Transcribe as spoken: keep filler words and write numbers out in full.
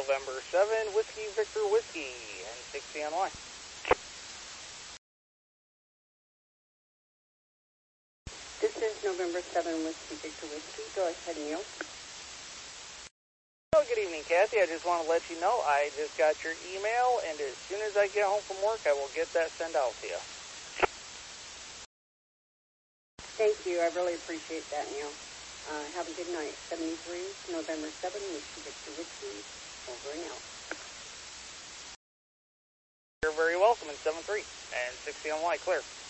November seven, Whiskey Victor Whiskey, and six C N Y. This is November seven, Whiskey Victor Whiskey. Go ahead, Neil. Oh, good evening, Kathy. I just want to let you know I just got your email, and as soon as I get home from work, I will get that sent out to you. Thank you. I really appreciate that, Neil. Uh, have a good night. seventy-three, November seventh, Whiskey Victor Whiskey. Over and out. You're very welcome in seven three and six C N Y, clear.